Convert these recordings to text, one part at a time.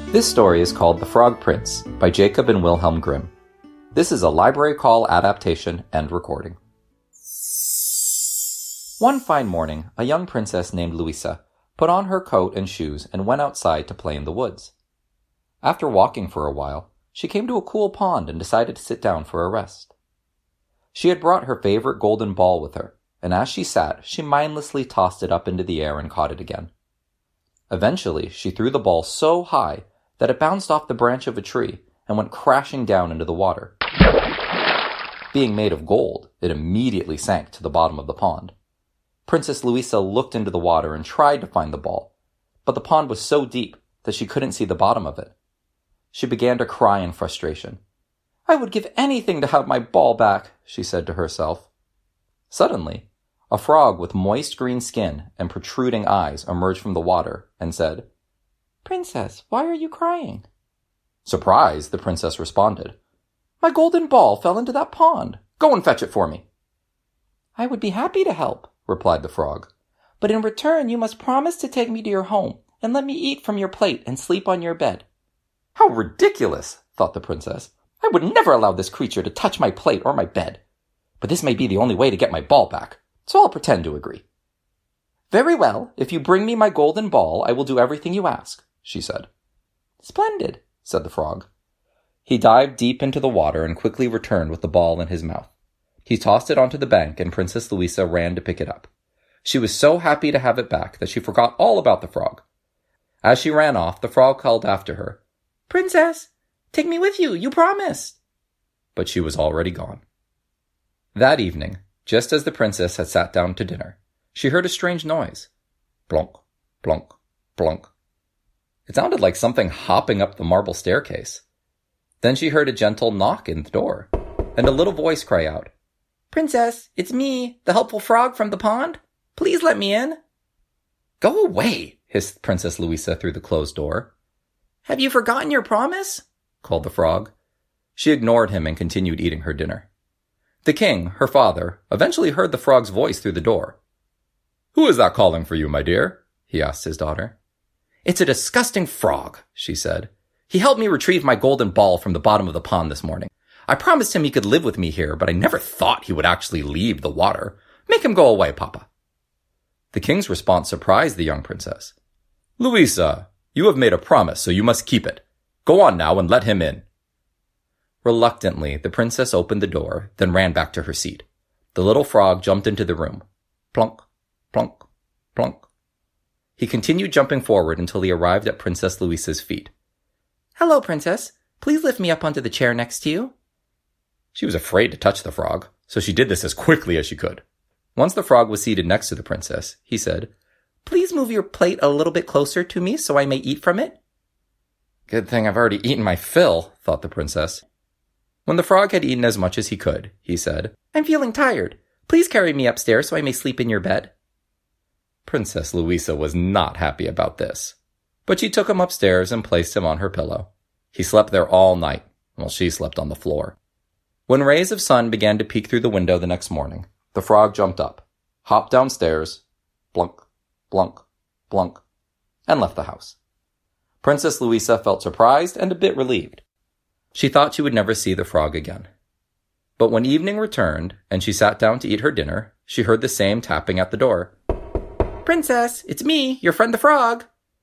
This story is called The Frog Prince by Jacob and Wilhelm Grimm. This is a Library Call adaptation and recording. One fine morning, a young princess named Louisa put on her coat and shoes and went outside to play in the woods. After walking for a while, she came to a cool pond and decided to sit down for a rest. She had brought her favorite golden ball with her, and as she sat, she mindlessly tossed it up into the air and caught it again. Eventually, she threw the ball so high that it bounced off the branch of a tree and went crashing down into the water. Being made of gold, it immediately sank to the bottom of the pond. Princess Louisa looked into the water and tried to find the ball, but the pond was so deep that she couldn't see the bottom of it. She began to cry in frustration. "I would give anything to have my ball back," she said to herself. Suddenly, a frog with moist green skin and protruding eyes emerged from the water and said, "Princess, why are you crying?" Surprised, the princess responded, "My golden ball fell into that pond. Go and fetch it for me." "I would be happy to help," replied the frog, "but in return you must promise to take me to your home and let me eat from your plate and sleep on your bed." "How ridiculous," thought the princess. "I would never allow this creature to touch my plate or my bed. But this may be the only way to get my ball back, so I'll pretend to agree." "Very well, if you bring me my golden ball, I will do everything you ask," she said. "Splendid," said the frog. He dived deep into the water and quickly returned with the ball in his mouth. He tossed it onto the bank and Princess Louisa ran to pick it up. She was so happy to have it back that she forgot all about the frog. As she ran off, the frog called after her, "Princess, take me with you, you promised." But she was already gone. That evening, just as the princess had sat down to dinner, she heard a strange noise. Plonk, plonk, plonk. It sounded like something hopping up the marble staircase. Then she heard a gentle knock in the door, and a little voice cry out, "Princess, it's me, the helpful frog from the pond. Please let me in." "Go away," hissed Princess Louisa through the closed door. "Have you forgotten your promise?" called the frog. She ignored him and continued eating her dinner. The king, her father, eventually heard the frog's voice through the door. "Who is that calling for you, my dear?" he asked his daughter. "It's a disgusting frog," she said. "He helped me retrieve my golden ball from the bottom of the pond this morning. I promised him he could live with me here, but I never thought he would actually leave the water. Make him go away, Papa." The king's response surprised the young princess. "Louisa, you have made a promise, so you must keep it. Go on now and let him in." Reluctantly, the princess opened the door, then ran back to her seat. The little frog jumped into the room. Plonk, plonk, plonk. He continued jumping forward until he arrived at Princess Louisa's feet. "Hello, Princess. Please lift me up onto the chair next to you." She was afraid to touch the frog, so she did this as quickly as she could. Once the frog was seated next to the princess, he said, "Please move your plate a little bit closer to me so I may eat from it." "Good thing I've already eaten my fill," thought the princess. When the frog had eaten as much as he could, he said, "I'm feeling tired. Please carry me upstairs so I may sleep in your bed." Princess Louisa was not happy about this, but she took him upstairs and placed him on her pillow. He slept there all night, while she slept on the floor. When rays of sun began to peek through the window the next morning, the frog jumped up, hopped downstairs, blunk, blunk, blunk, and left the house. Princess Louisa felt surprised and a bit relieved. She thought she would never see the frog again. But when evening returned and she sat down to eat her dinner, she heard the same tapping at the door. "Princess, it's me, your friend the frog."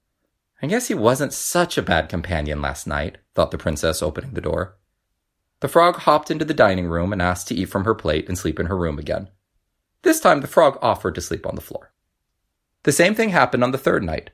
"I guess he wasn't such a bad companion last night," thought the princess, opening the door. The frog hopped into the dining room and asked to eat from her plate and sleep in her room again. This time the frog offered to sleep on the floor. The same thing happened on the third night.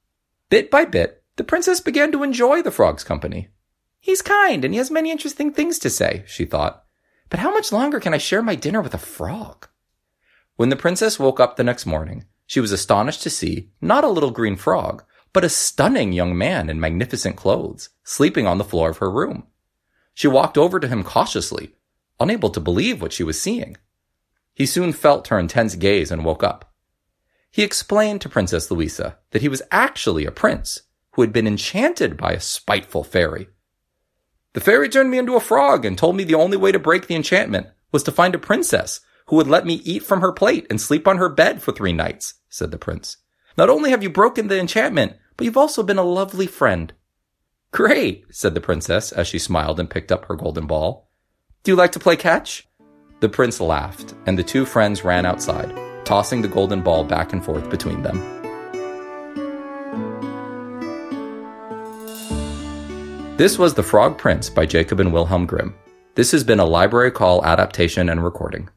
Bit by bit, the princess began to enjoy the frog's company. "He's kind and he has many interesting things to say," she thought. "But how much longer can I share my dinner with a frog?" When the princess woke up the next morning, she was astonished to see not a little green frog, but a stunning young man in magnificent clothes, sleeping on the floor of her room. She walked over to him cautiously, unable to believe what she was seeing. He soon felt her intense gaze and woke up. He explained to Princess Louisa that he was actually a prince who had been enchanted by a spiteful fairy. "The fairy turned me into a frog and told me the only way to break the enchantment was to find a princess who would let me eat from her plate and sleep on her bed for 3 nights, said the prince. "Not only have you broken the enchantment, but you've also been a lovely friend." Great, said the princess as she smiled and picked up her golden ball. Do you like to play catch? The prince laughed, and the two friends ran outside, tossing the golden ball back and forth between them. This was The Frog Prince by Jacob and Wilhelm Grimm. This has been a Library Call adaptation and recording.